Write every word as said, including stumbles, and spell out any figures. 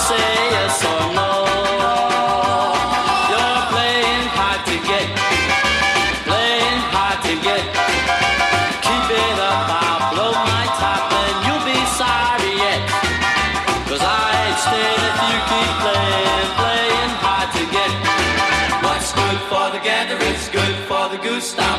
say yes or no. You're playing hard to get, playing hard to get. Keep it up, I'll blow my top and you'll be sorry yet. Cause I ain't staying if you keep playing, playing hard to get. What's good for the gander is good for the goose. Now